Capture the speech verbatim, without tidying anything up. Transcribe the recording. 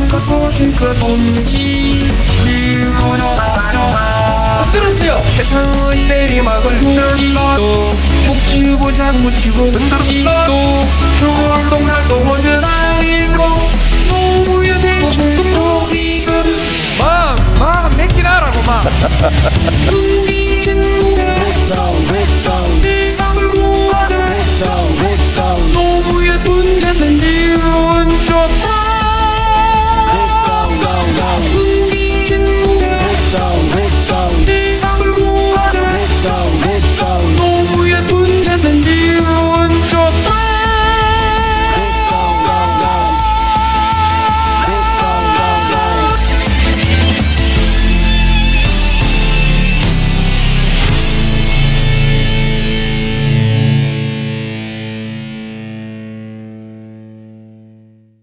누가 소식을 본지 들었어요. 세상의 내리막을 누르기도 묵지보자 묻히고 은가기도 좋은 날도 오는 아니고 노무현 대통령 이건 마, 마, 맺기나 하라고, 마.